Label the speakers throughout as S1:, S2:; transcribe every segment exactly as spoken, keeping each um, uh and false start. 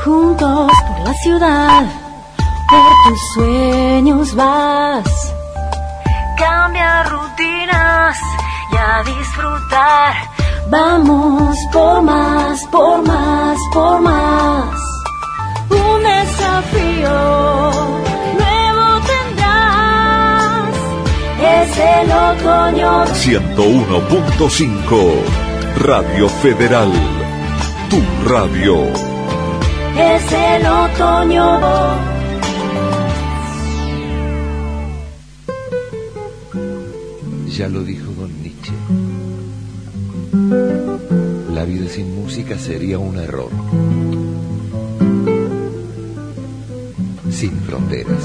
S1: Juntos por la ciudad, por tus sueños vas. Cambia rutinas y a disfrutar. Vamos por más, por más, por más. Un desafío nuevo tendrás. Es el otoño.
S2: ciento uno punto cinco Radio Federal, tu radio.
S1: Es el otoño.
S3: Ya lo dijo don Nietzsche. La vida sin música sería un error. Sin fronteras.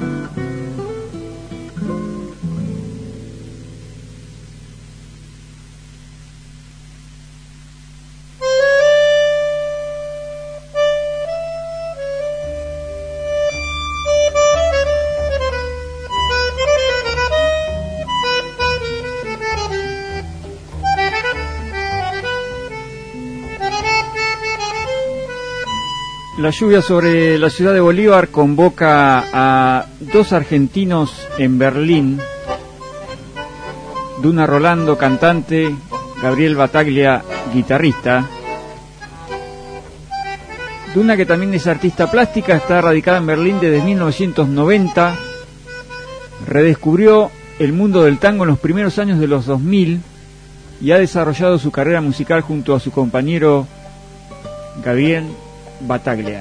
S4: La lluvia sobre la ciudad de Bolívar convoca a dos argentinos en Berlín. Duna Rolando, cantante, Gabriel Battaglia, guitarrista. Duna, que también es artista plástica, está radicada en Berlín desde mil novecientos noventa. Redescubrió el mundo del tango en los primeros años de los dos mil y ha desarrollado su carrera musical junto a su compañero Gabriel Battaglia.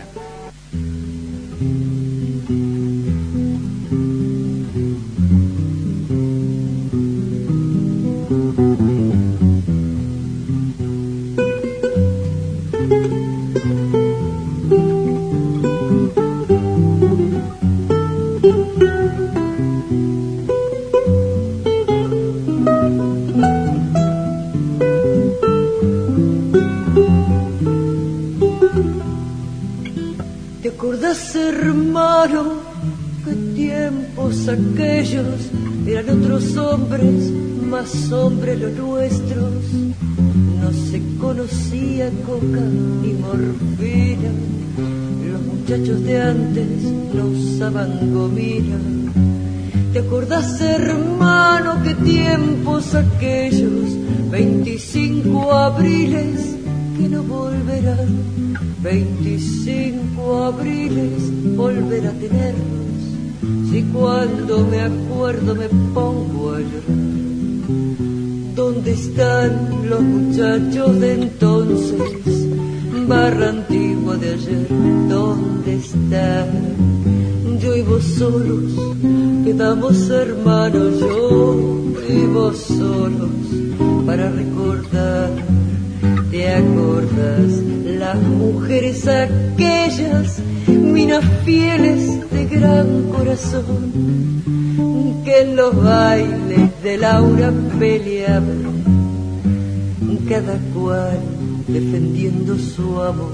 S5: Hermano, qué tiempos aquellos, eran otros hombres, más hombres los nuestros. No se conocía coca ni morfina, los muchachos de antes no usaban gomina. ¿Te acordás, hermano, qué tiempos aquellos, veinticinco abriles que no volverán? veinticinco abriles volver a tenernos, si cuando me acuerdo me pongo a llorar. ¿Dónde están los muchachos de entonces? Barra antigua de ayer, ¿dónde están? Yo y vos solos quedamos hermanos, yo y vos solos para recordar. ¿Te acordás? Las mujeres aquellas, minas fieles de gran corazón, que en los bailes de Laura peleaban, cada cual defendiendo su amor.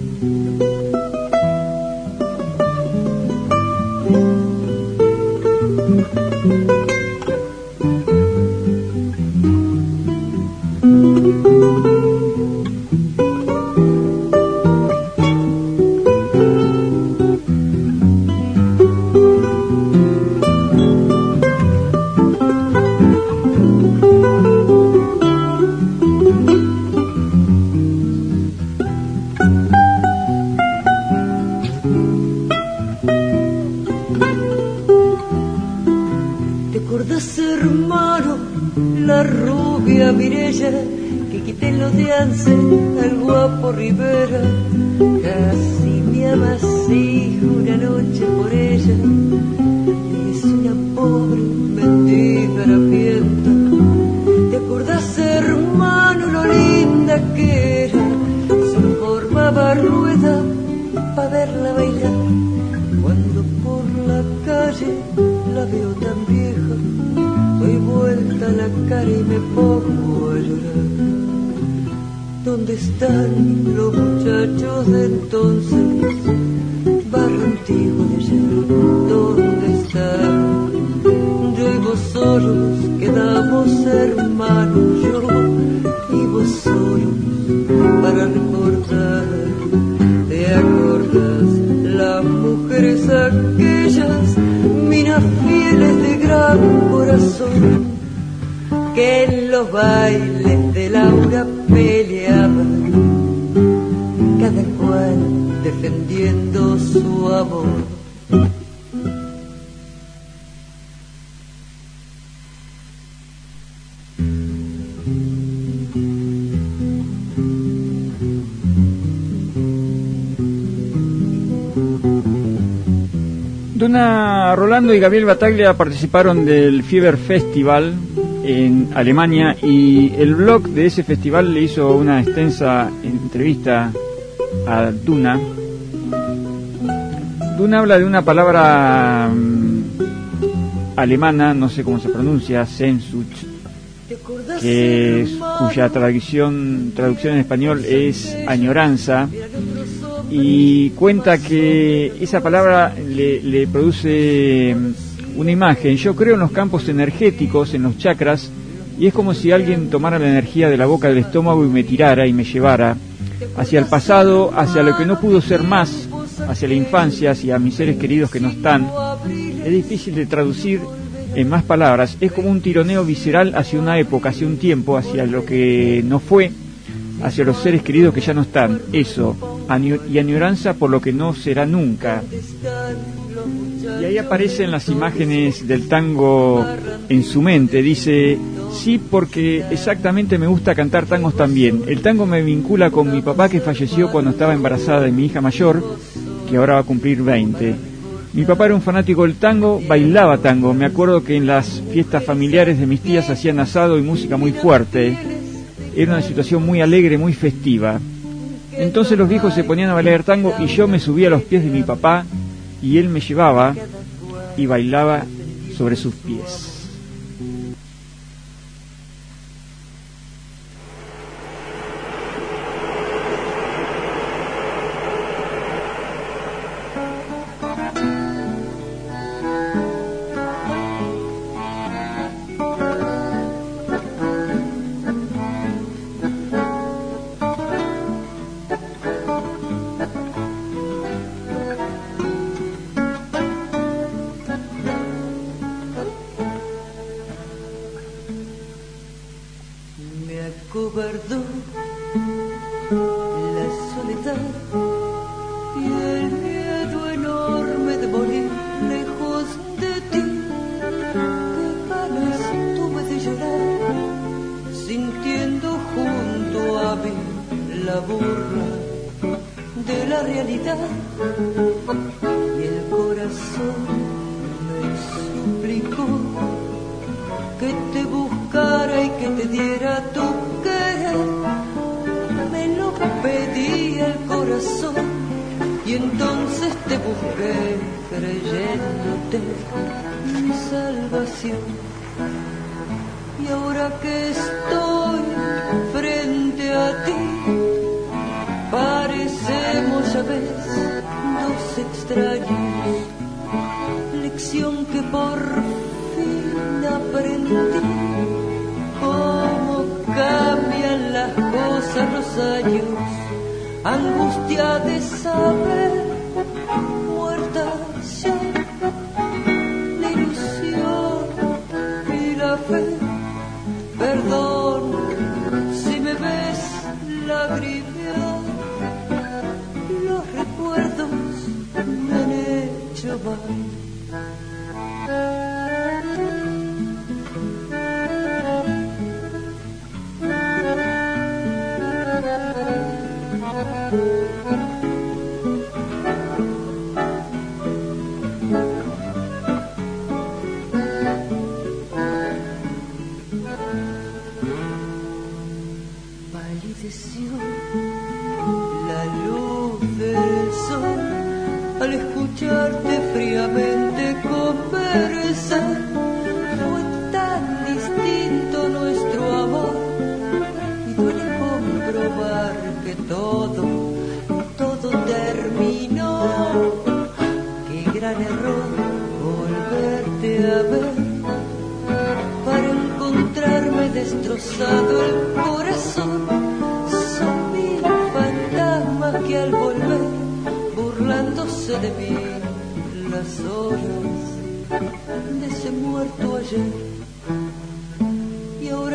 S5: Que quité lo de Ansel al guapo Rivera, casi me amasí una noche por ella, y es una pobre mentira harapienta. ¿Te acordás, hermano, lo linda que era? Se formaba rueda pa' verla bailar. Cuando por la calle la veo tan vieja, doy vuelta la cara y me pongo a llorar. ¿Dónde están los muchachos de entonces? Barra antigua de ayer, ¿dónde están? Yo y vos solos quedamos hermanos, yo y vos solos para recordar. ¿Te acordás? los bailes de Laura peleaban, cada cual defendiendo su amor.
S4: Duna Rolando y Gabriel Battaglia participaron del Fieber Festival en Alemania y el blog de ese festival le hizo una extensa entrevista a Duna. Duna habla de una palabra um, alemana, no sé cómo se pronuncia, Sehnsucht, que es, cuya traducción, traducción en español es añoranza, y cuenta que esa palabra le, le produce una imagen. Yo creo en los campos energéticos, en los chakras, y es como si alguien tomara la energía de la boca del estómago y me tirara y me llevara hacia el pasado, hacia lo que no pudo ser más, hacia la infancia, hacia mis seres queridos que no están. Es difícil de traducir en más palabras, es como un tironeo visceral hacia una época, hacia un tiempo, hacia lo que no fue, hacia los seres queridos que ya no están, eso, y añoranza por lo que no será nunca. Y ahí aparecen las imágenes del tango en su mente. Dice, sí, porque exactamente me gusta cantar tangos también. El tango me vincula con mi papá, que falleció cuando estaba embarazada de mi hija mayor, que ahora va a cumplir veinte. Mi papá era un fanático del tango, bailaba tango. Me acuerdo que en las fiestas familiares de mis tías hacían asado y música muy fuerte. Era una situación muy alegre, muy festiva. Entonces los viejos se ponían a bailar tango y yo me subía a los pies de mi papá y él me llevaba y bailaba sobre sus pies.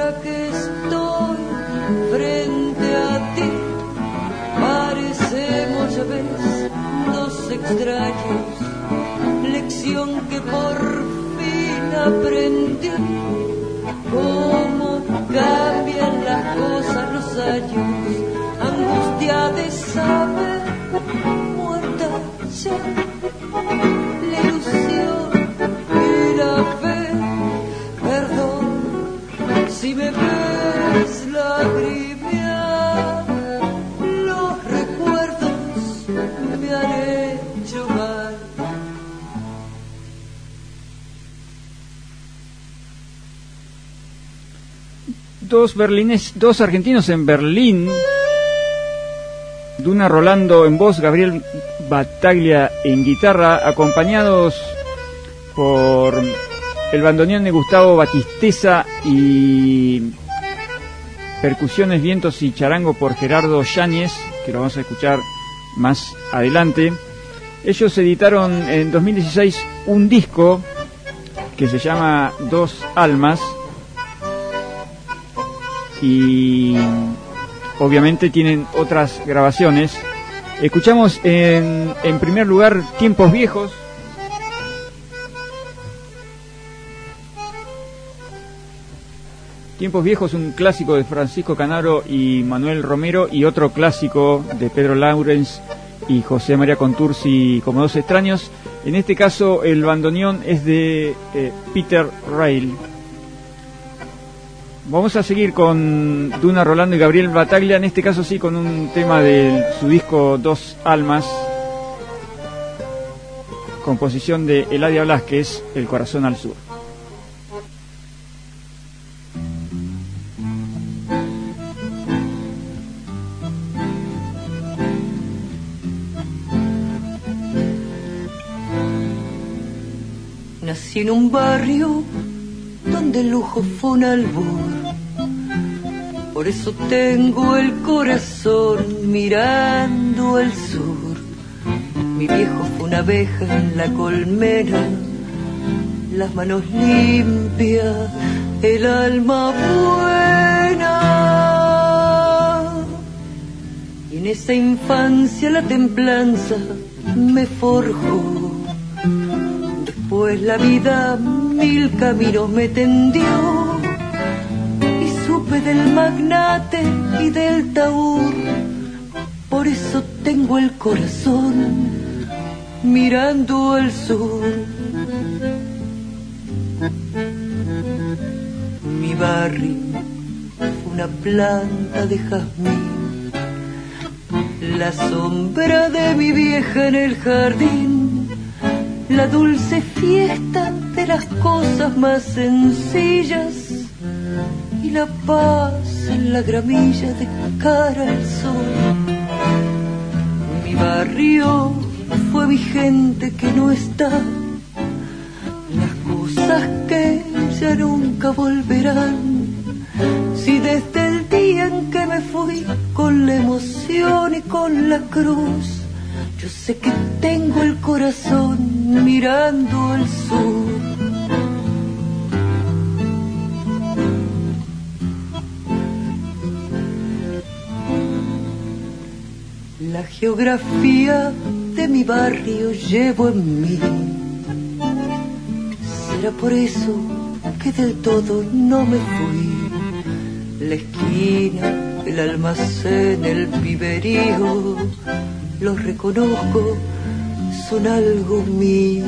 S5: ahora que estoy frente a ti, parecemos, ya ves, dos extraños. Lección que por fin aprendí, cómo cambian las cosas los años, angustia de saber, muerta ya la ilusión y la fe. Perdón si me ves lagrimear, los recuerdos me han hecho mal.
S4: Dos berlines, dos argentinos en Berlín, Duna Rolando en voz, Gabriel Battaglia en guitarra, acompañados por el bandoneón de Gustavo Batisteza y percusiones, vientos y charango por Gerardo Yáñez, que lo vamos a escuchar más adelante. Ellos editaron en dos mil dieciséis un disco que se llama Dos Almas, y obviamente tienen otras grabaciones. Escuchamos en, en primer lugar Tiempos Viejos, Tiempos Viejos, un clásico de Francisco Canaro y Manuel Romero, y otro clásico de Pedro Laurens y José María Contursi, como Dos Extraños. En este caso el bandoneón es de eh, Peter Rail. Vamos a seguir con Duna Rolando y Gabriel Battaglia, en este caso sí con un tema de su disco Dos Almas, composición de Eladia Blasquez, El Corazón al Sur.
S5: Nací en un barrio donde el lujo fue un albur, por eso tengo el corazón mirando al sur. Mi viejo fue una abeja en la colmena, las manos limpias, el alma buena. Y en esa infancia la templanza me forjó. Después la vida mil caminos me tendió, y supe del magnate y del taur. Por eso tengo el corazón mirando al sur. Mi barrio fue una planta de jazmín, la sombra de mi vieja en el jardín, la dulce fiesta de las cosas más sencillas y la paz en la gramilla de cara al sol. Mi barrio fue mi gente que no está, las cosas que ya nunca volverán. Si desde el día en que me fui con la emoción y con la cruz, yo sé que tengo el corazón mirando al sur. La geografía de mi barrio llevo en mí. Será por eso que del todo no me fui. La esquina, el almacén, el piberío, los reconozco, son algo mío.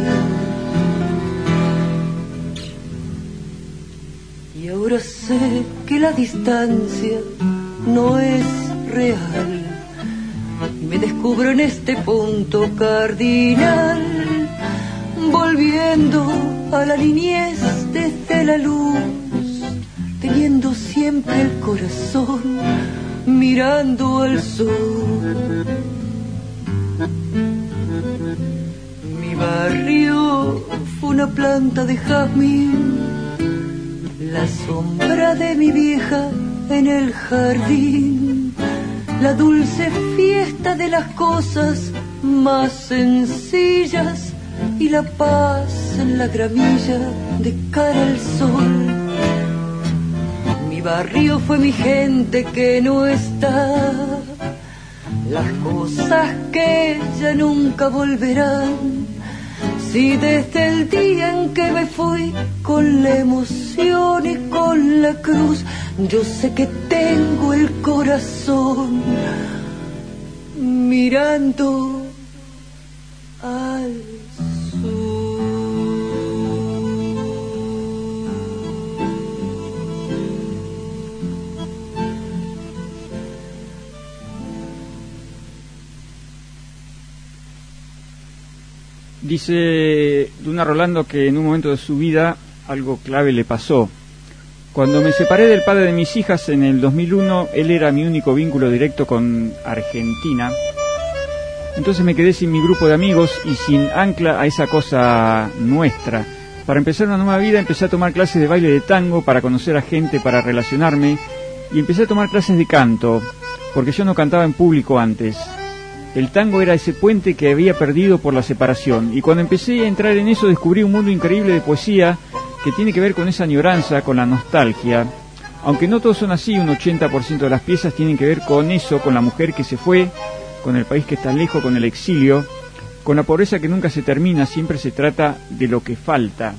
S5: Y ahora sé que la distancia no es real. Me descubro en este punto cardinal, volviendo a la niñez desde la luz, teniendo siempre el corazón mirando al sur. Mi barrio fue una planta de jazmín, la sombra de mi vieja en el jardín, la dulce fiesta de las cosas más sencillas y la paz en la gramilla de cara al sol. Mi Mi barrio fue mi gente que no está, las cosas que ya nunca volverán. Si desde el día en que me fui, con la emoción y con la cruz, yo sé que tengo el corazón mirando al sur.
S4: Dice Duna Rolando que en un momento de su vida algo clave le pasó. Cuando me separé del padre de mis hijas en el dos mil uno, él era mi único vínculo directo con Argentina. Entonces me quedé sin mi grupo de amigos y sin ancla a esa cosa nuestra. Para empezar una nueva vida empecé a tomar clases de baile de tango para conocer a gente, para relacionarme, y empecé a tomar clases de canto, porque yo no cantaba en público antes. El tango era ese puente que había perdido por la separación, y cuando empecé a entrar en eso descubrí un mundo increíble de poesía que tiene que ver con esa añoranza, con la nostalgia. Aunque no todos son así, un ochenta por ciento de las piezas tienen que ver con eso, con la mujer que se fue, con el país que está lejos, con el exilio, con la pobreza que nunca se termina, siempre se trata de lo que falta.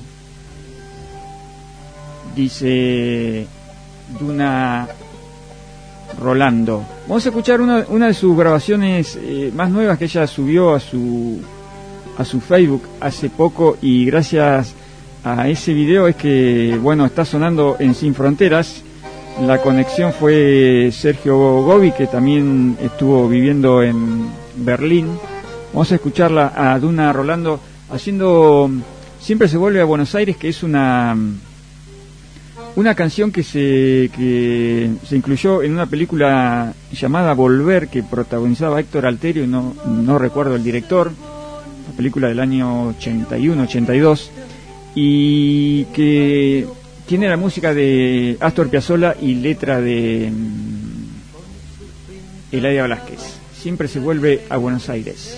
S4: Dice Duna Rolando. Vamos a escuchar una, una de sus grabaciones eh, más nuevas que ella subió a su a su Facebook hace poco, y gracias a ese video es que, bueno, está sonando en Sin Fronteras. La conexión fue Sergio Gobi, que también estuvo viviendo en Berlín. Vamos a escucharla a Duna Rolando haciendo Siempre se vuelve a Buenos Aires, que es una una canción que se que se incluyó en una película llamada Volver, que protagonizaba Héctor Alterio, no no recuerdo el director, la película del año ochenta y uno, ochenta y dos, y que tiene la música de Astor Piazzolla y letra de um, Eladia Blasquez. Siempre se vuelve a Buenos Aires.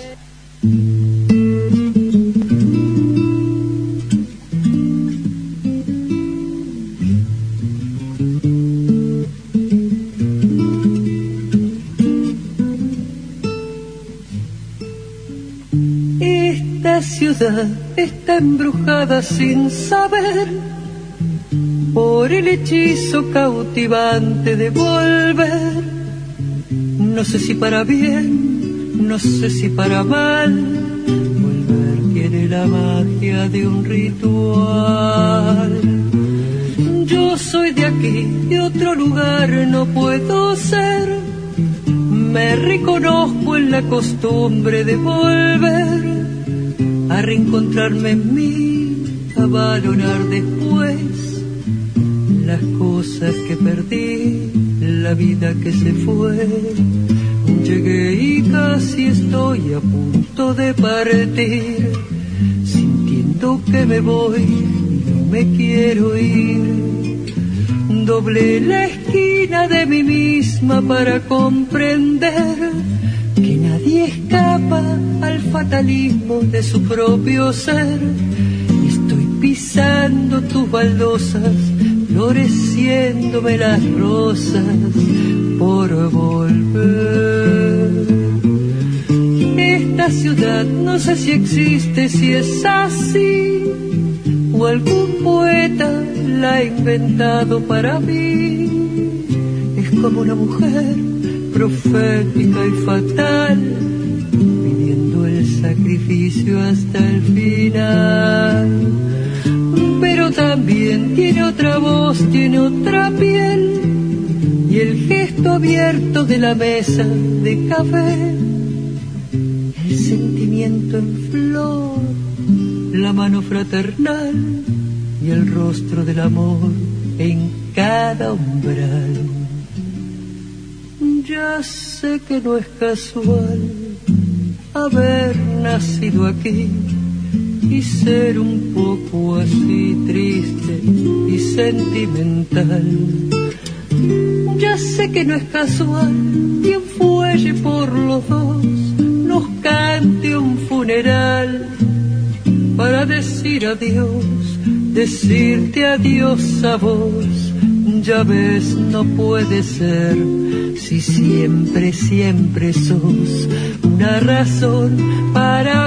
S5: Esta ciudad está embrujada sin saber por el hechizo cautivante de volver. No sé si para bien, no sé si para mal, volver tiene la magia de un ritual. Yo soy de aquí, de otro lugar no puedo ser. Me reconozco en la costumbre de volver a reencontrarme en mí, a valorar después las cosas que perdí, la vida que se fue. Llegué y casi estoy a punto de partir, sintiendo que me voy, no me quiero ir. Doblé la esquina de mí misma para comprender que nadie escapa al fatalismo de su propio ser. Estoy pisando tus baldosas, floreciéndome las rosas por volver. Esta ciudad no sé si existe, si es así, o algún poeta la ha inventado para mí. Es como una mujer profética y fatal, pidiendo el sacrificio hasta el final. Pero también tiene otra voz, tiene otra piel, y el gesto abierto de la mesa de café, el sentimiento en flor, la mano fraternal y el rostro del amor en cada umbral. Ya sé que no es casual haber nacido aquí y ser un poco así triste y sentimental. Ya sé que no es casual que un fuelle por los dos nos cante un funeral para decir adiós, decirte adiós a vos. Ya ves, no puede ser, si siempre, siempre sos una razón para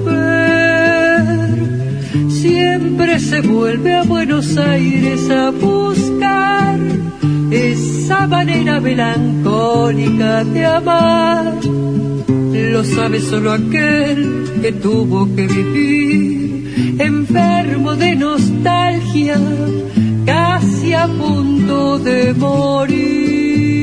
S5: volver. Siempre se vuelve a Buenos Aires a buscar esa manera melancólica de amar. Lo sabe solo aquel que tuvo que vivir enfermo de nostalgia, casi a punto de morir.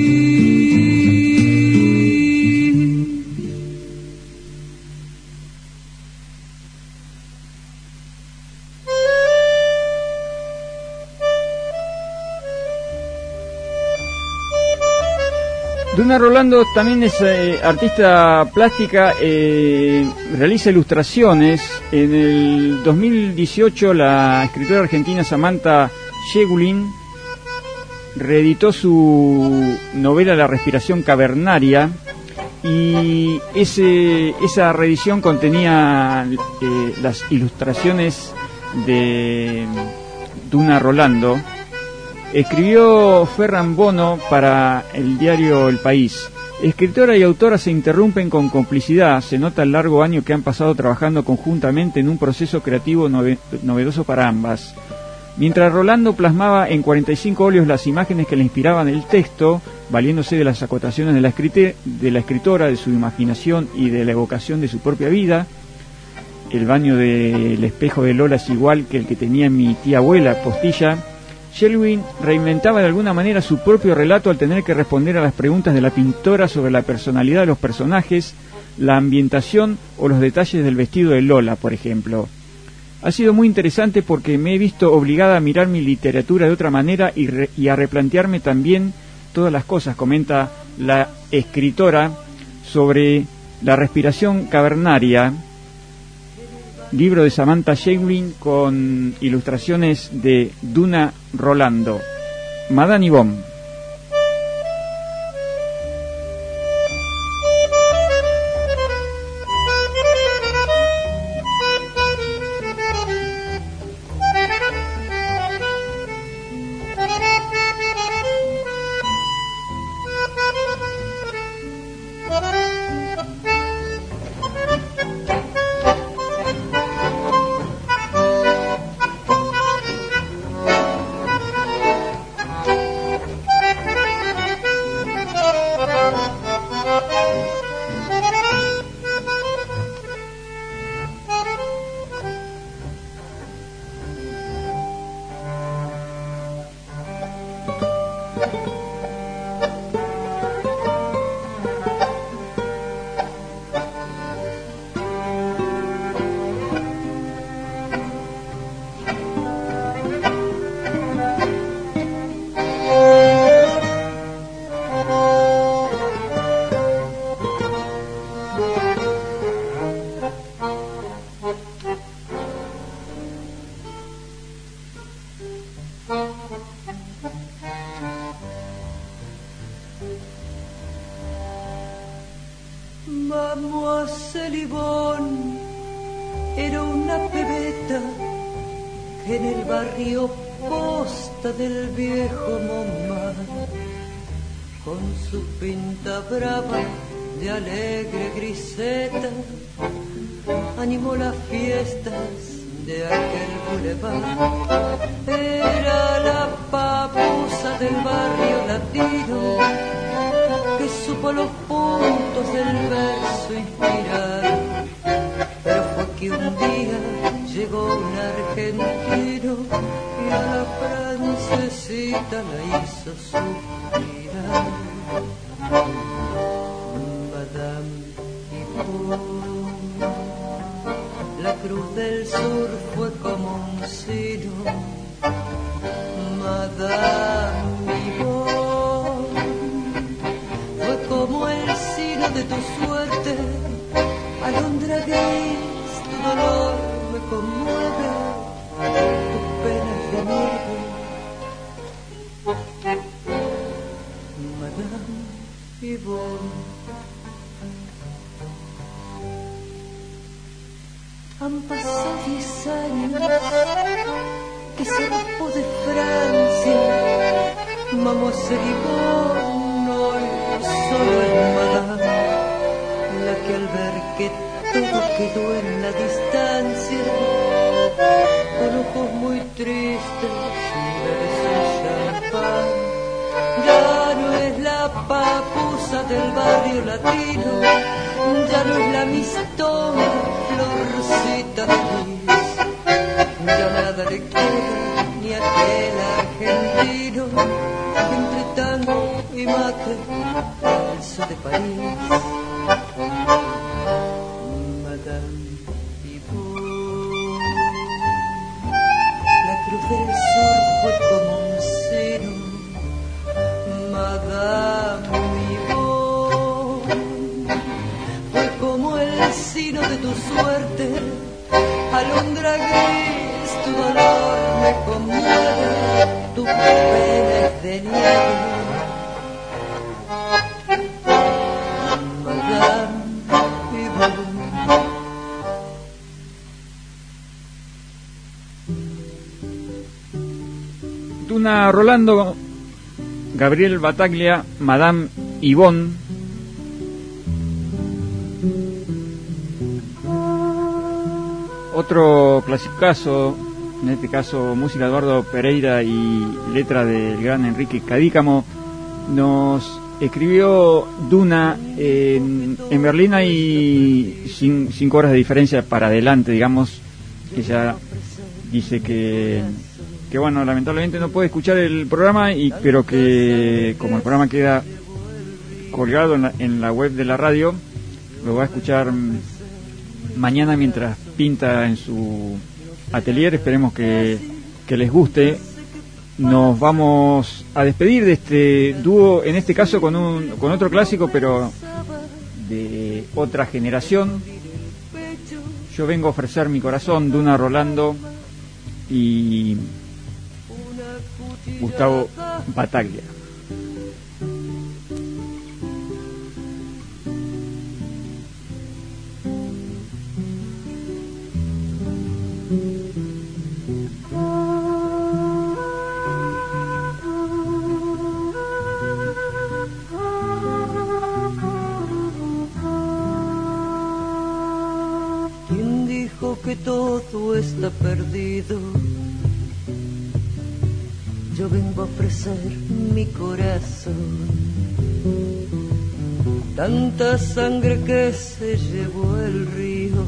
S4: Duna Rolando también es eh, artista plástica, eh, realiza ilustraciones. En el dos mil dieciocho la escritora argentina Samantha Schweblin reeditó su novela La respiración cavernaria, y ese, esa reedición contenía eh, las ilustraciones de Duna Rolando. Escribió Ferran Bono para el diario El País. Escritora y autora se interrumpen con complicidad. Se nota el largo año que han pasado trabajando conjuntamente en un proceso creativo nove- novedoso para ambas. Mientras Rolando plasmaba en cuarenta y cinco óleos las imágenes que le inspiraban el texto, valiéndose de las acotaciones de la, escrite- de la escritora, de su imaginación y de la evocación de su propia vida. El baño del espejo de Lola es igual que el que tenía mi tía abuela, Postilla. Schweblin reinventaba de alguna manera su propio relato al tener que responder a las preguntas de la pintora sobre la personalidad de los personajes, la ambientación o los detalles del vestido de Lola, por ejemplo. Ha sido muy interesante porque me he visto obligada a mirar mi literatura de otra manera y, re- y a replantearme también todas las cosas, comenta la escritora sobre La respiración cavernaria, libro de Samantha Schweblin con ilustraciones de Duna Rolando. Madame Yvonne.
S5: Mademoiselle Yvonne era una pebeta que en el barrio Posta del viejo Montmartre, con su pinta brava de alegre griseta, animó las fiestas de aquel boulevard. Era la papusa del barrio latino que supo los puntos del verso inspirar. Pero fue que un día llegó un argentino y a la francesita la hizo suspirar. Madame Yvonne, la cruz del sur fue como un sino. Madame Yvonne, fue como el sino de tu suerte. Alondra gris, tu dolor me conmueve, tu pena es de nieve. Madame Yvonne, han pasado diez años que se escapó de Francia Mademoiselle hoy solo es Madame, la que al ver que todo quedó en la distancia, con ojos muy tristes merece champán. Ya no es la papusa del barrio latino, ya no es la mistona, florcita feliz, ya nada le queda ni aquel argentino que entre tango y mate falso de París. Madame Pivot, la cruz del sur fue como un seno. Madame Pivot fue como el sino de tu suerte. Alondra gris, tu dolor me conmueve, tu pena es de nieve. Madame Pivot.
S4: Duna Rolando, Gabriel Battaglia, Madame Yvonne. Otro clasicazo, en este caso música de Eduardo Pereira y letra del gran Enrique Cadícamo. Nos escribió Duna en, en Berlín. Hay cin, cinco horas de diferencia para adelante, digamos. Ella dice que que bueno, lamentablemente no puede escuchar el programa, y pero que como el programa queda colgado en la, en la web de la radio, lo va a escuchar mañana mientras pinta en su atelier. Esperemos que, que les guste. Nos vamos a despedir de este dúo, en este caso con un con otro clásico, pero de otra generación. Yo vengo a ofrecer mi corazón, Duna Rolando y Gustavo Battaglia.
S5: ¿Quién dijo que todo está perdido? Yo vengo a ofrecer mi corazón, tanta sangre que se llevó el río.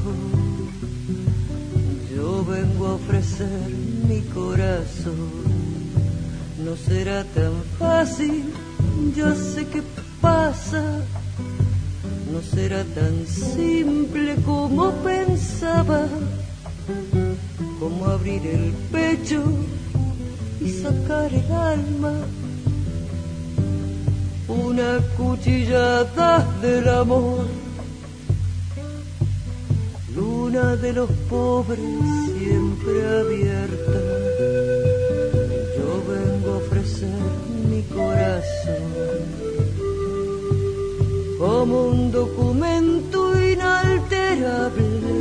S5: Yo vengo a ofrecer mi corazón, no será tan fácil, yo sé qué pasa, no será tan simple como pensaba, como abrir el pecho y sacar el alma, una cuchillada del amor, luna de los pobres siempre abierta. Yo vengo a ofrecer mi corazón como un documento inalterable.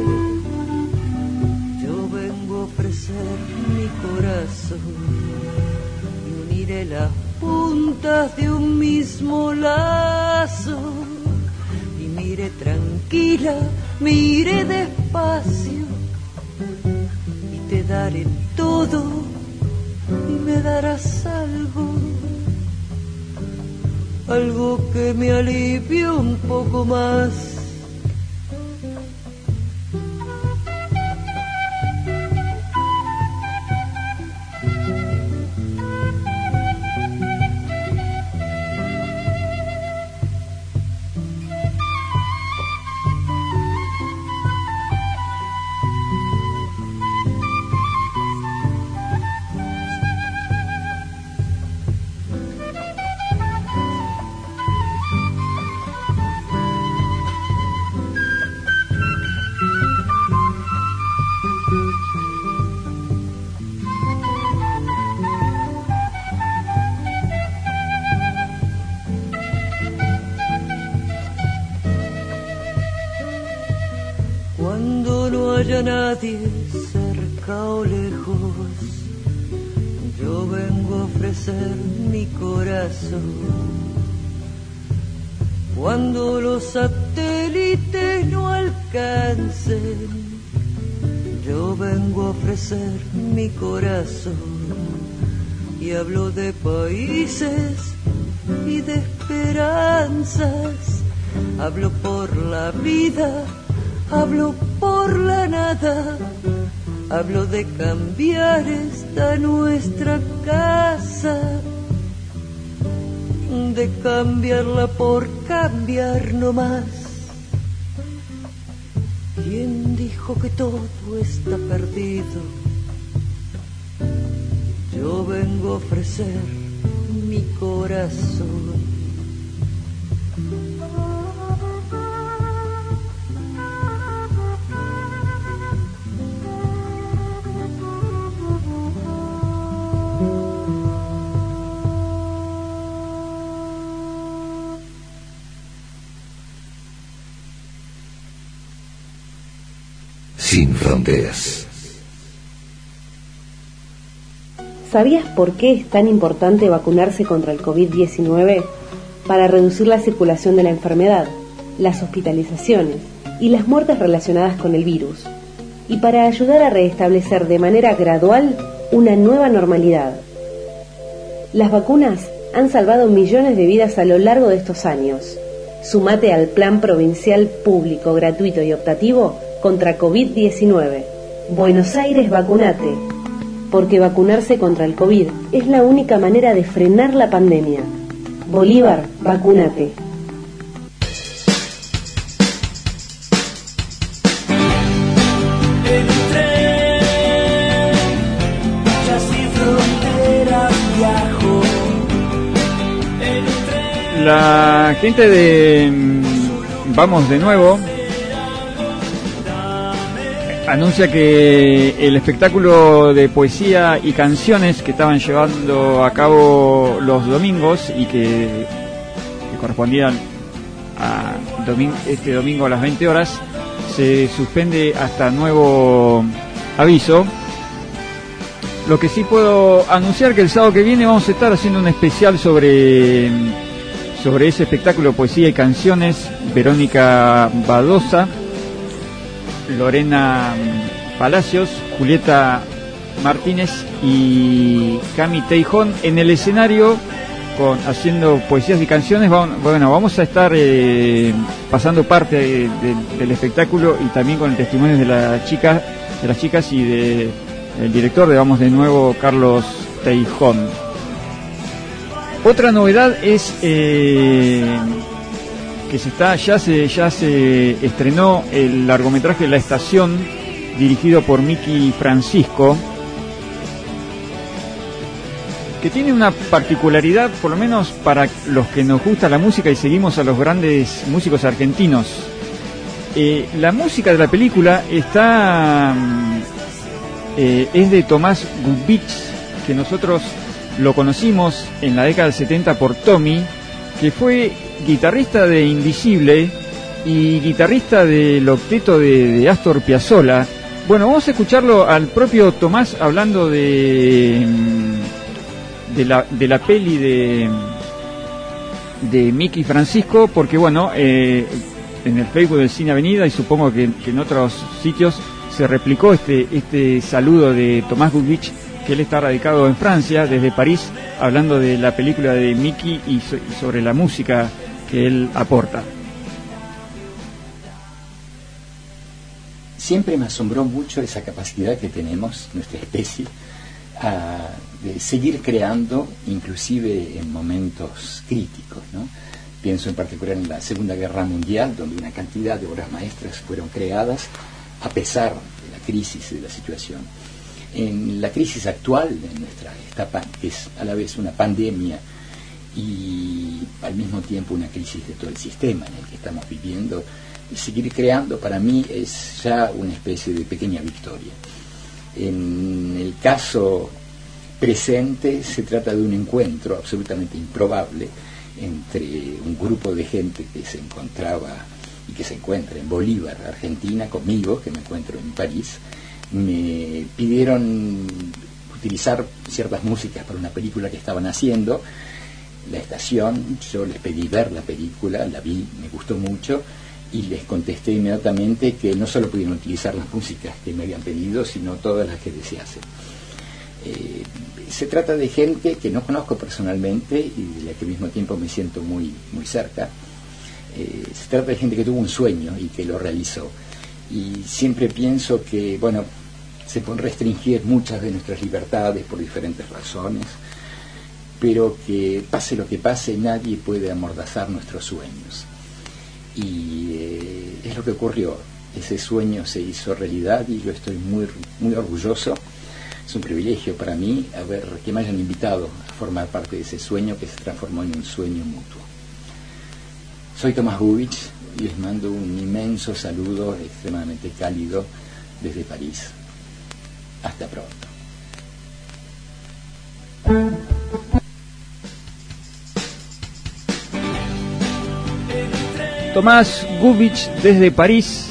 S5: Yo vengo a ofrecer mi corazón y uniré las puntas de un mismo lazo. Y mire tranquila, mire despacio, y te daré todo y me darás algo, algo que me alivie un poco más. Cuando no haya nadie cerca o lejos, Yo vengo a ofrecer mi corazón. Cuando los satélites no alcancen, yo vengo a ofrecer mi corazón. Y hablo de países y de esperanzas. Hablo por la vida, hablo por la nada. Hablo de cambiar esta nuestra casa, de cambiarla por cambiar no más. ¿Quién dijo que todo está perdido? Yo vengo a ofrecer mi corazón.
S3: Sin fronteras.
S6: ¿Sabías por qué es tan importante vacunarse contra el COVID diecinueve? Para reducir la circulación de la enfermedad, las hospitalizaciones y las muertes relacionadas con el virus, y para ayudar a restablecer de manera gradual una nueva normalidad. Las vacunas han salvado millones de vidas a lo largo de estos años. Sumate al Plan Provincial Público, Gratuito y Optativo contra COVID diecinueve. Buenos Aires, vacunate. Porque vacunarse contra el COVID es la única manera de frenar la pandemia. Bolívar, vacunate.
S1: En un tren, ya sin fronteras viajo. En un tren.
S4: La gente de mm, Vamos de Nuevo anuncia que el espectáculo de poesía y canciones que estaban llevando a cabo los domingos y que, que correspondían a domingo, este domingo a las veinte horas se suspende hasta nuevo aviso. Lo que sí puedo anunciar que el sábado que viene vamos a estar haciendo un especial sobre sobre ese espectáculo poesía y canciones. Verónica Badosa, Lorena Palacios, Julieta Martínez y Cami Teijón en el escenario con haciendo poesías y canciones. Bueno, vamos a estar eh, pasando parte de, de, del espectáculo y también con el testimonio de la chica, de las chicas y de el director de Vamos de Nuevo, Carlos Teijón. Otra novedad es eh, que se está ya se ya se estrenó el largometraje La Estación, dirigido por Miki Francisco, que tiene una particularidad, por lo menos para los que nos gusta la música y seguimos a los grandes músicos argentinos. Eh, la música de la película está eh, es de Tomás Gubich, que nosotros lo conocimos en la década del setenta por Tommy, que fue guitarrista de Invisible y guitarrista del octeto de, de Astor Piazzolla. Bueno, vamos a escucharlo al propio Tomás hablando de de la, de la peli de de Miki Francisco, porque bueno, eh, en el Facebook del Cine Avenida y supongo que, que en otros sitios se replicó este este saludo de Tomás Gubich, que él está radicado en Francia, desde París, hablando de la película de Miki y, so, y sobre la música que él aporta.
S7: Siempre me asombró mucho esa capacidad que tenemos, nuestra especie, uh, de seguir creando, inclusive en momentos críticos, ¿no? Pienso en particular en la Segunda Guerra Mundial, donde una cantidad de obras maestras fueron creadas a pesar de la crisis y de la situación. En la crisis actual de nuestra etapa, que es a la vez una pandemia y al mismo tiempo una crisis de todo el sistema en el que estamos viviendo, seguir creando para mí es ya una especie de pequeña victoria. En el caso presente se trata de un encuentro absolutamente improbable entre un grupo de gente que se encontraba y que se encuentra en Bolívar, Argentina, conmigo, que me encuentro en París. Me pidieron utilizar ciertas músicas para una película que estaban haciendo. La estación, yo les pedí ver la película, la vi, me gustó mucho, y les contesté inmediatamente que no solo podían utilizar las músicas que me habían pedido, sino todas las que deseasen. Eh, se trata de gente que no conozco personalmente y de la que al mismo tiempo me siento muy, muy cerca. Eh, se trata de gente que tuvo un sueño y que lo realizó. Y siempre pienso que, bueno, se pueden restringir muchas de nuestras libertades por diferentes razones, pero que pase lo que pase, nadie puede amordazar nuestros sueños. Y eh, es lo que ocurrió. Ese sueño se hizo realidad y yo estoy muy, muy orgulloso. Es un privilegio para mí haber, que me hayan invitado a formar parte de ese sueño que se transformó en un sueño mutuo. Soy Tomás Gubich y les mando un inmenso saludo extremadamente cálido desde París. Hasta pronto.
S4: Tomás Gubich desde París.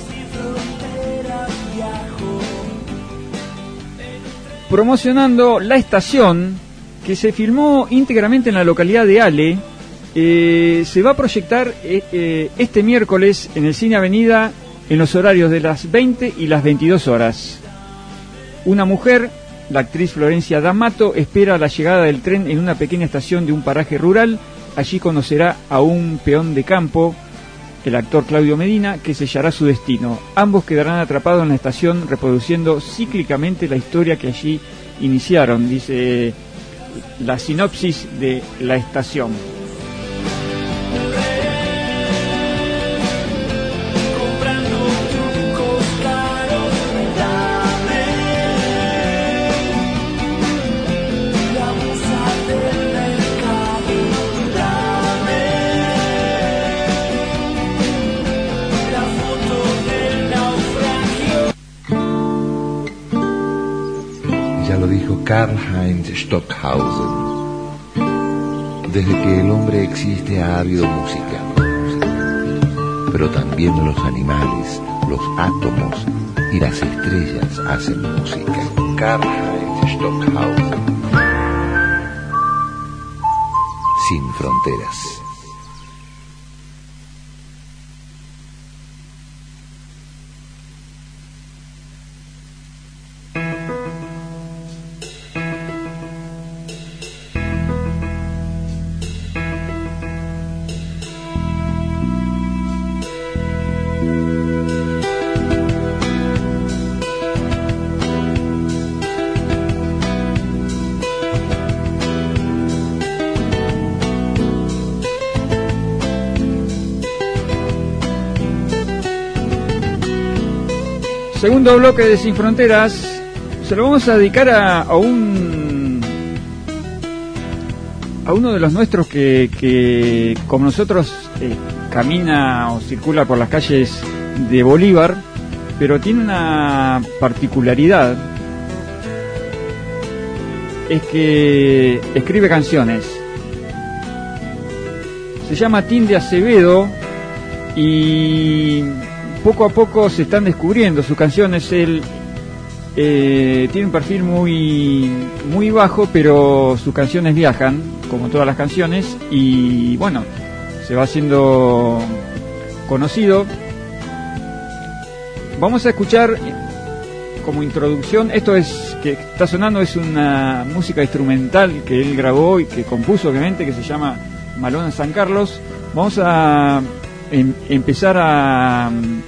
S4: Promocionando La Estación, que se filmó íntegramente en la localidad de Ale. Eh, se va a proyectar eh, eh, este miércoles en el Cine Avenida en los horarios de las veinte y las veintidós horas. Una mujer, la actriz Florencia D'Amato, espera la llegada del tren en una pequeña estación de un paraje rural. Allí conocerá a un peón de campo, el actor Claudio Medina, que sellará su destino. Ambos quedarán atrapados en la estación reproduciendo cíclicamente la historia que allí iniciaron, dice la sinopsis de La Estación.
S3: Karl-Heinz Stockhausen. Desde que el hombre existe ha habido música, pero también los animales, los átomos y las estrellas hacen música. Karl-Heinz Stockhausen. Sin fronteras.
S4: Segundo bloque de Sin Fronteras, se lo vamos a dedicar a, a un a uno de los nuestros que, que como nosotros eh, camina o circula por las calles de Bolívar, pero tiene una particularidad, es que escribe canciones. Se llama Tin de Acevedo y poco a poco se están descubriendo sus canciones. Él eh, tiene un perfil muy muy bajo, pero sus canciones viajan, como todas las canciones, y bueno, se va haciendo conocido. Vamos a escuchar como introducción, esto es que está sonando, es una música instrumental que él grabó y que compuso, obviamente, que se llama Malona San Carlos. Vamos a em, empezar a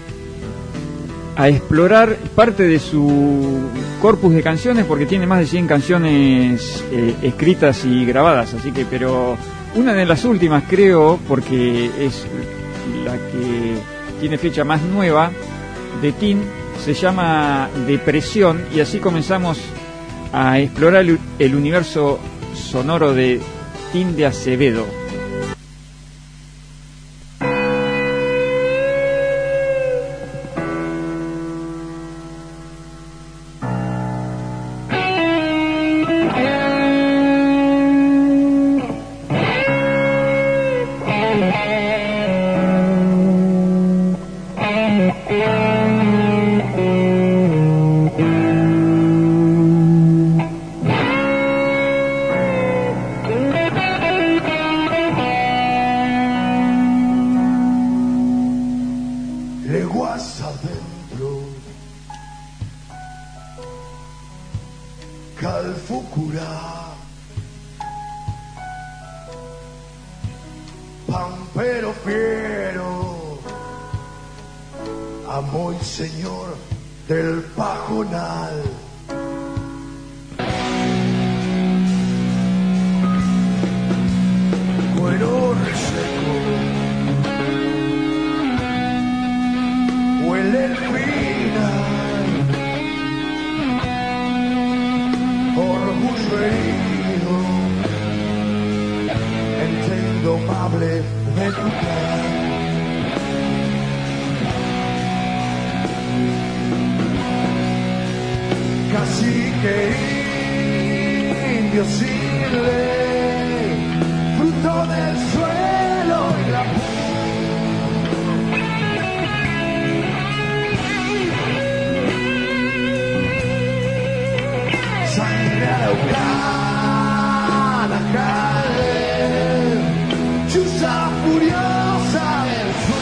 S4: a explorar parte de su corpus de canciones, porque tiene más de cien canciones eh, escritas y grabadas, así que, pero una de las últimas, creo, porque es la que tiene fecha más nueva de Tin, se llama Depresión, y así comenzamos a explorar el, el universo sonoro de Tin de Acevedo.
S8: Calfucurá, pampero fiero, amo y señor del pajonal. Cuero reseco, huele el final, orgullo herido, entre indomable de tu cara. Cacique indio sin ley, fruto del suelo y la sangre araucana, calle, chuza furiosa del sur.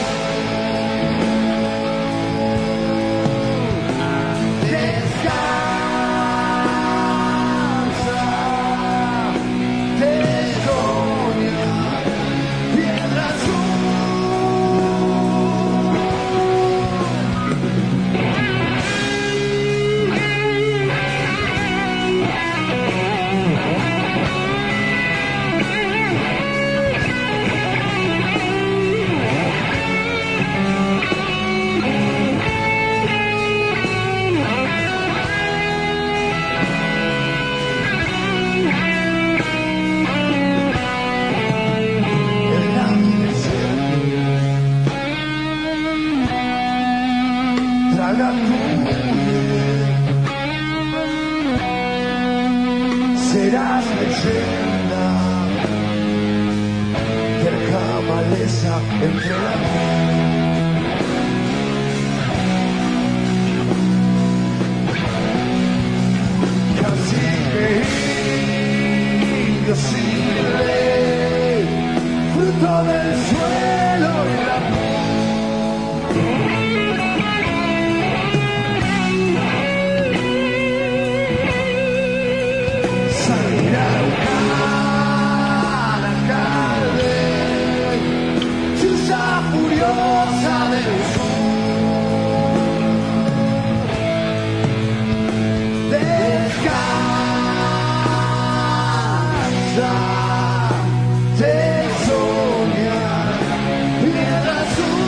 S8: Serás leyenda, cerca maleza entre la cacique indio sin ley, fruto del suelo y la furiosa del sur, descansa, te soña, piedra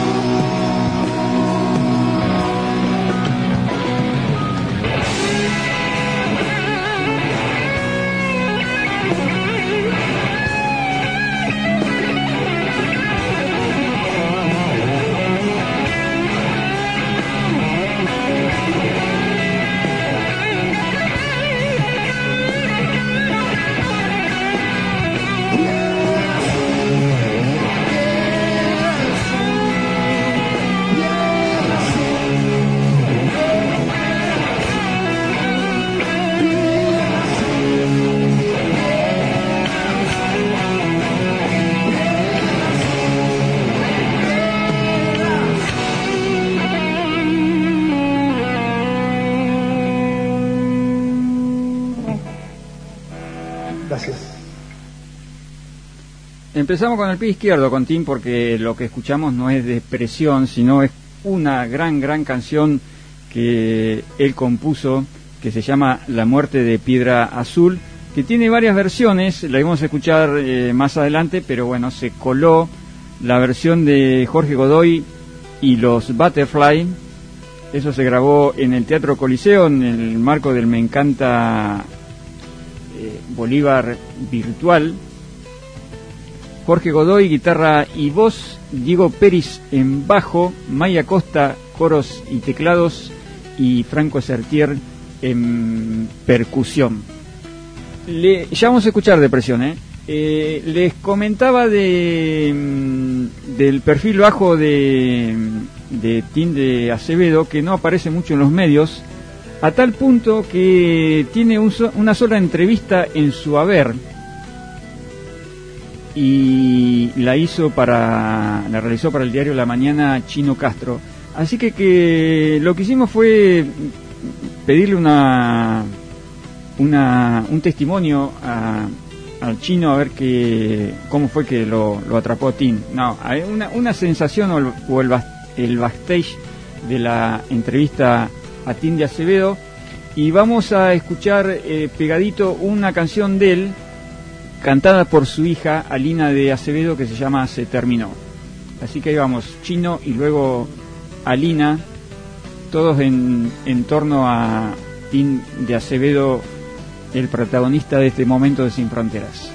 S4: Empezamos con el pie izquierdo, con Tim, porque lo que escuchamos no es de expresión, sino es una gran, gran canción que él compuso, que se llama La muerte de Piedra Azul, que tiene varias versiones, la íbamos a escuchar eh, más adelante, pero bueno, se coló la versión de Jorge Godoy y los Butterfly. Eso se grabó en el Teatro Coliseo, en el marco del Me Encanta eh, Bolívar Virtual. Jorge Godoy, guitarra y voz, Diego Peris en bajo, Maya Costa, coros y teclados, y Franco Sertier en percusión. Le, ya vamos a escuchar Depresión, ¿eh? Eh, les comentaba de del perfil bajo de, de Tim de Acevedo, que no aparece mucho en los medios, a tal punto que tiene un so, una sola entrevista en su haber, y la hizo para la realizó para el diario La Mañana Chino Castro. Así que, que lo que hicimos fue pedirle una una, un testimonio a, al Chino a ver que, cómo fue que lo, lo atrapó Tin. No, hay una, una sensación o el, o el, el backstage de la entrevista a Tin de Acevedo, y vamos a escuchar eh, pegadito una canción de él cantada por su hija Alina de Acevedo que se llama Se Terminó. Así que ahí vamos, Chino y luego Alina, todos en, en torno a Tin de Acevedo, el protagonista de este momento de Sin Fronteras.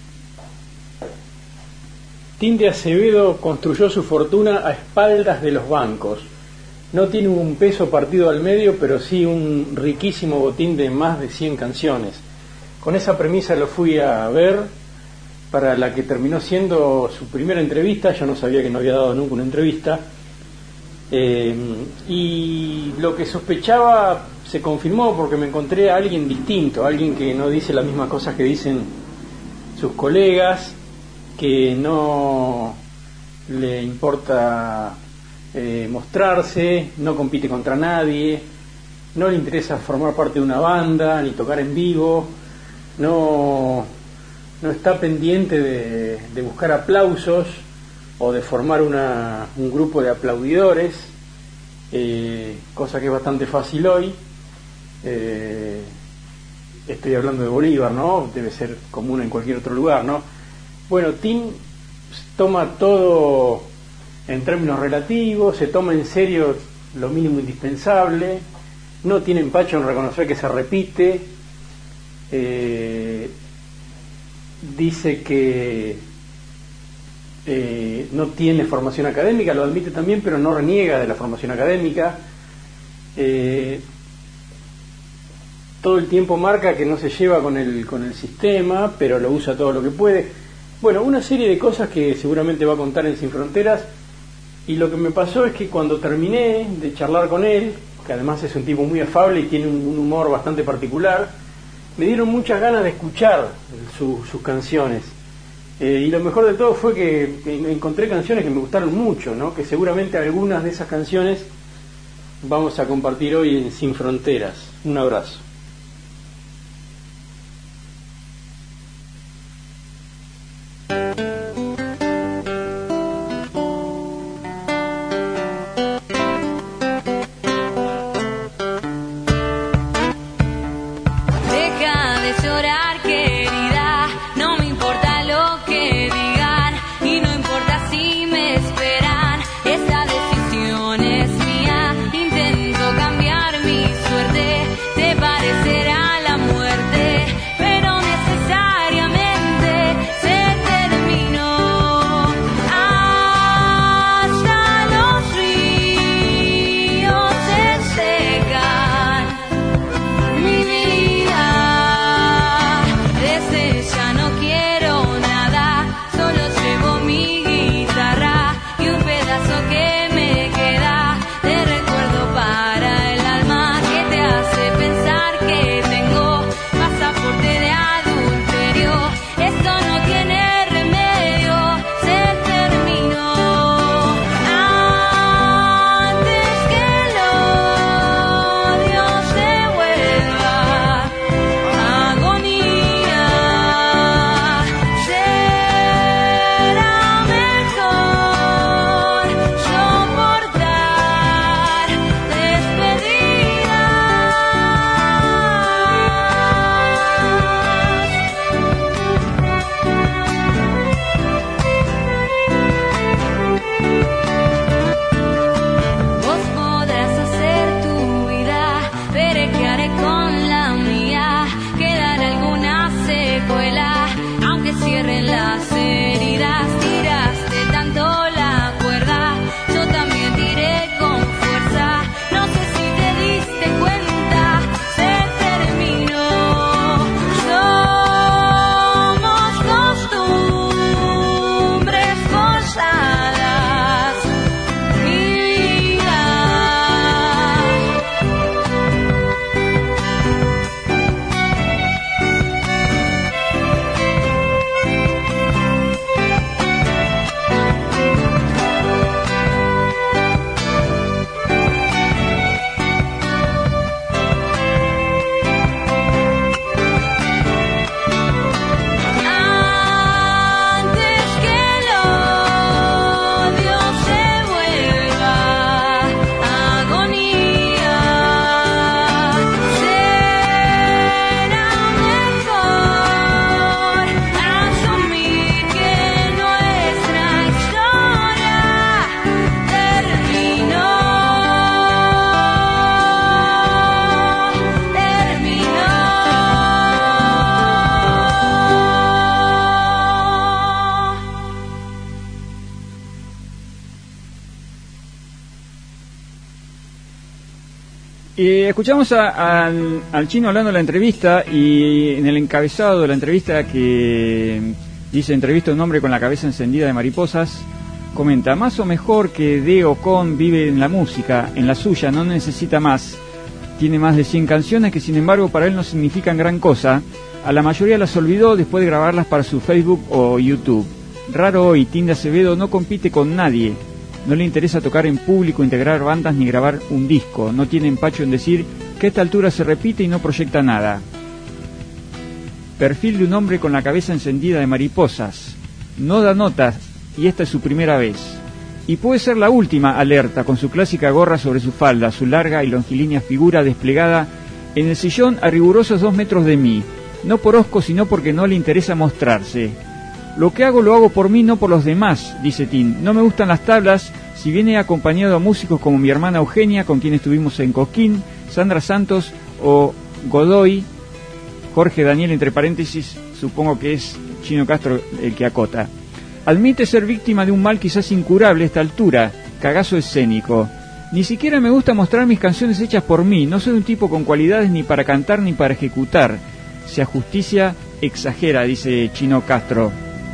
S9: Tin de Acevedo construyó su fortuna a espaldas de los bancos. No tiene un peso partido al medio, pero sí un riquísimo botín de más de cien canciones. Con esa premisa lo fui a ver, para la que terminó siendo su primera entrevista. Yo no sabía que no había dado nunca una entrevista. Eh, y lo que sospechaba se confirmó, porque me encontré a alguien distinto, alguien que no dice las mismas cosas que dicen sus colegas, que no le importa eh, mostrarse, no compite contra nadie, no le interesa formar parte de una banda ni tocar en vivo, no, no está pendiente de, de buscar aplausos o de formar una, un grupo de aplaudidores, eh, cosa que es bastante fácil hoy. Eh, estoy hablando de Bolívar, ¿no? Debe ser común en cualquier otro lugar, ¿no? Bueno, Tin toma todo en términos relativos, se toma en serio lo mínimo indispensable, no tiene empacho en reconocer que se repite, eh, dice que eh, no tiene formación académica, lo admite también, pero no reniega de la formación académica. Eh, todo el tiempo marca que no se lleva con el, con el sistema, pero lo usa todo lo que puede. Bueno, una serie de cosas que seguramente va a contar en Sin Fronteras. Y lo que me pasó es que cuando terminé de charlar con él, que además es un tipo muy afable y tiene un, un humor bastante particular, me dieron muchas ganas de escuchar su, sus canciones. Eh, y lo mejor de todo fue que, que encontré canciones que me gustaron mucho, ¿no? Que seguramente algunas de esas canciones vamos a compartir hoy en Sin Fronteras. Un abrazo.
S4: Eh, escuchamos a, a, al, al Chino hablando de la entrevista, y en el encabezado de la entrevista, que dice entrevista a un hombre con la cabeza encendida de mariposas, comenta: más o mejor que de o con vive en la música, en la suya, no necesita más. Tiene más de cien canciones que sin embargo para él no significan gran cosa. A la mayoría las olvidó después de grabarlas para su Facebook o YouTube. Raro hoy, Tin de Acevedo no compite con nadie. No le interesa tocar en público, integrar bandas ni grabar un disco. No tiene empacho en decir que a esta altura se repite y no proyecta nada. Perfil de un hombre con la cabeza encendida de mariposas. No da notas y esta es su primera vez. Y puede ser la última, alerta, con su clásica gorra sobre su falda, su larga y longilínea figura desplegada en el sillón a rigurosos dos metros de mí. No por osco, sino porque no le interesa mostrarse. Lo que hago lo hago por mí, no por los demás, dice Tin. No me gustan las tablas, si viene acompañado a músicos como mi hermana Eugenia, con quien estuvimos en Cosquín, Sandra Santos o Godoy, Jorge Daniel, entre paréntesis, supongo que es Chino Castro el que acota. Admite ser víctima de un mal quizás incurable a esta altura, cagazo escénico. Ni siquiera me gusta mostrar mis canciones hechas por mí, no soy un tipo con cualidades ni para cantar ni para ejecutar. Se ajusticia, exagera, dice Chino Castro.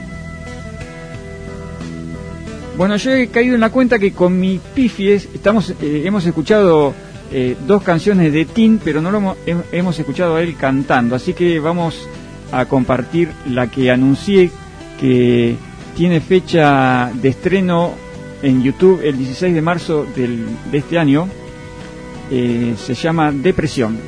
S4: Bueno, yo he caído en la cuenta que con mi pifies estamos, eh, hemos escuchado eh, dos canciones de Tin, pero no lo hemos, hemos escuchado a él cantando, así que vamos a compartir la que anuncié, que tiene fecha de estreno en YouTube el dieciséis de marzo del, de este año. Eh, se llama Depresión.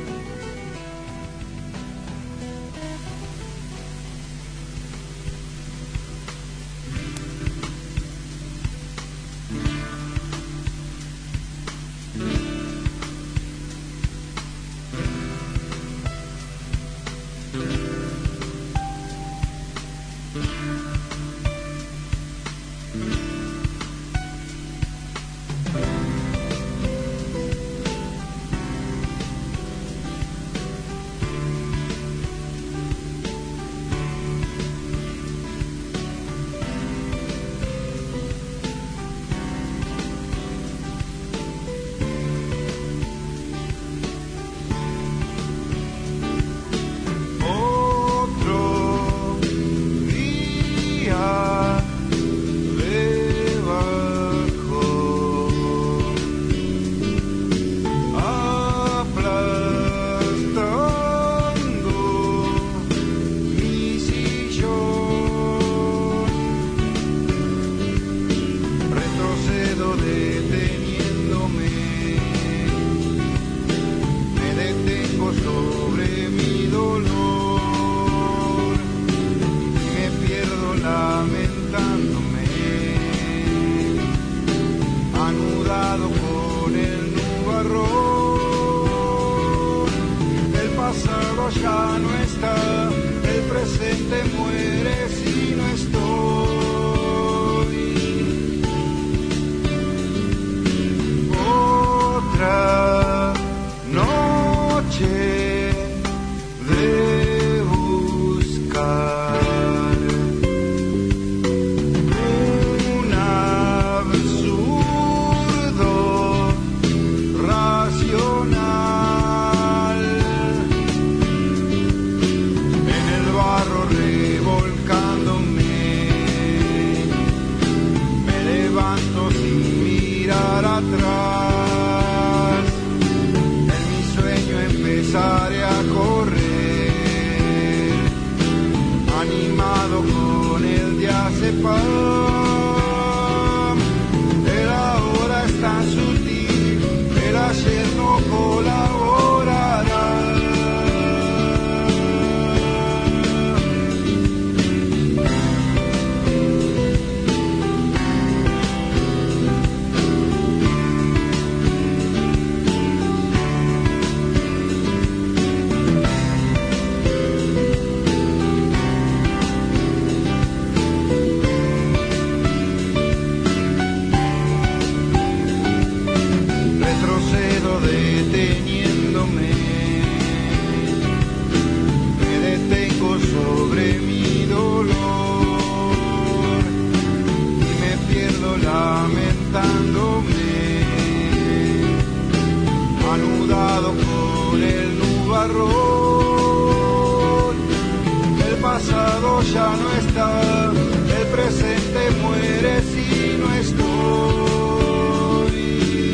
S10: cimarrón. El pasado ya no está, el presente muere si no estoy.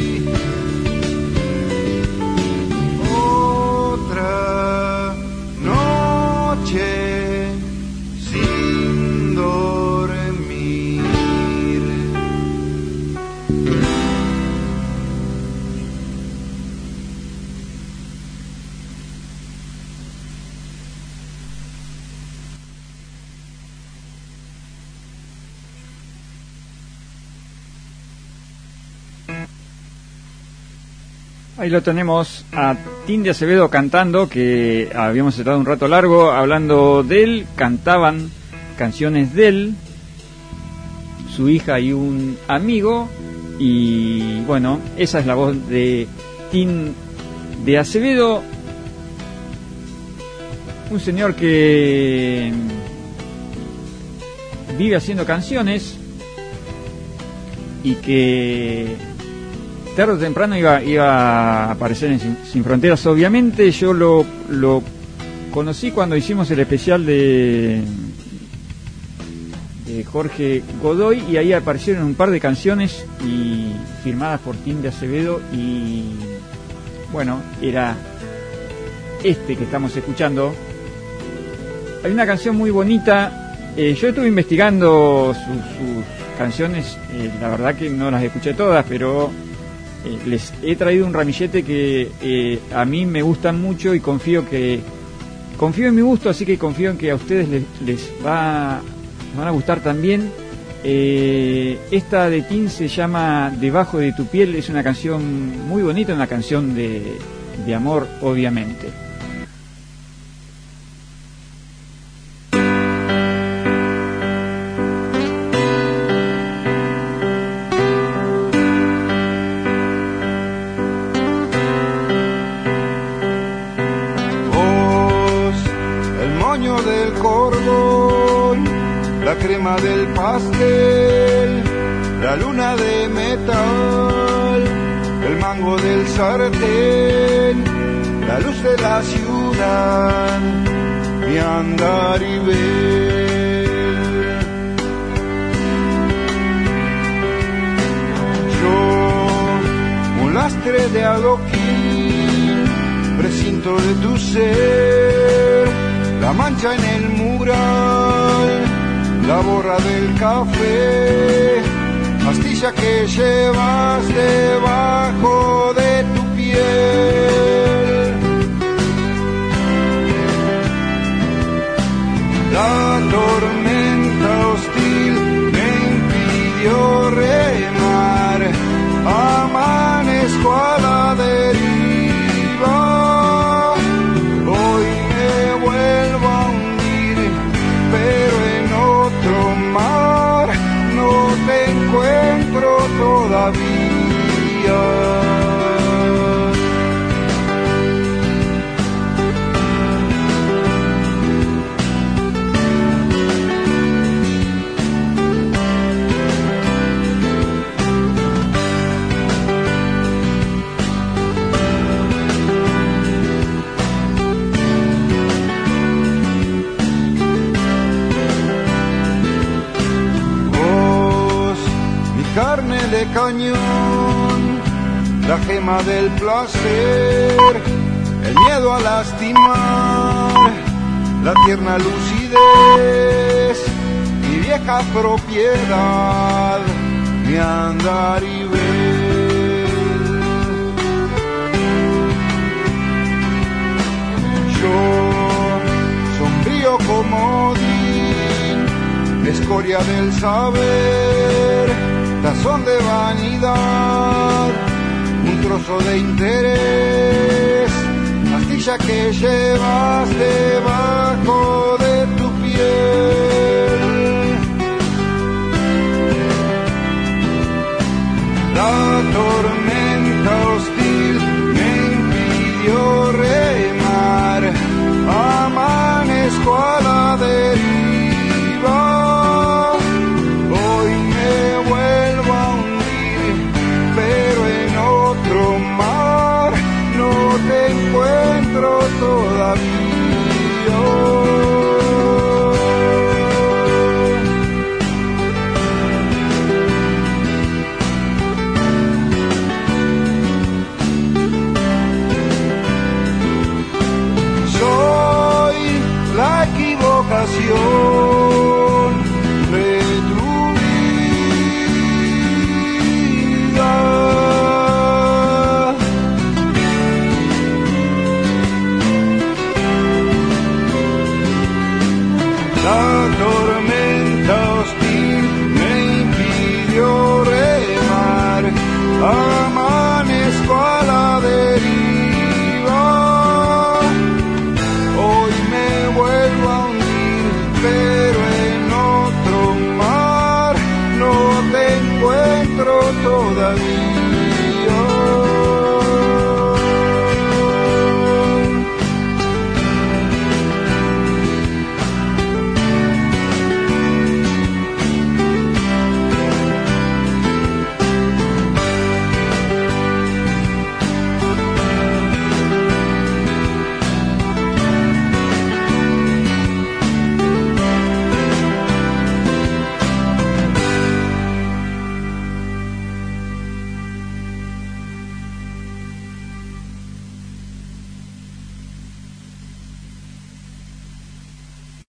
S10: Otra noche sin dormir.
S4: Ahí lo tenemos a Tim de Acevedo cantando, que habíamos estado un rato largo hablando de él, cantaban canciones de él, su hija y un amigo, y bueno, esa es la voz de Tim de Acevedo, un señor que vive haciendo canciones y que tarde o temprano iba, iba a aparecer en Sin, Sin Fronteras. Obviamente yo lo, lo conocí cuando hicimos el especial de, de Jorge Godoy, y ahí aparecieron un par de canciones y firmadas por Tim de Acevedo, y bueno, era este que estamos escuchando. Hay una canción muy bonita, eh, yo estuve investigando sus, sus canciones, eh, la verdad que no las escuché todas, pero Eh, les he traído un ramillete que eh, a mí me gustan mucho, y confío que confío en mi gusto, así que confío en que a ustedes les, les va van a gustar también. Eh, esta de Tim se llama Debajo de tu piel, es una canción muy bonita, una canción de, de amor, obviamente.
S10: La crema del pastel, la luna de metal, el mango del sartén, la luz de la ciudad, mi andar y ver. Yo, un lastre de adoquín, precinto de tu ser, la mancha en el mural, la borra del café, pastilla que llevas debajo de tu piel. La tormenta hostil me impidió remar, amanezco a la deriva, hoy me vuelvo a hundir, pero en otro mar no te encuentro todavía. Carne de cañón, la gema del placer, el miedo a lastimar, la tierna lucidez, mi vieja propiedad, mi andar y ver. Yo, sombrío comodín, escoria del saber, tazón de vanidad, un trozo de interés, pastilla que llevas debajo de tu piel. La tormenta hostil me impidió remar, amanezco a la deriva, hoy me vuelvo a hundir, pero en otro mar no te encuentro todavía.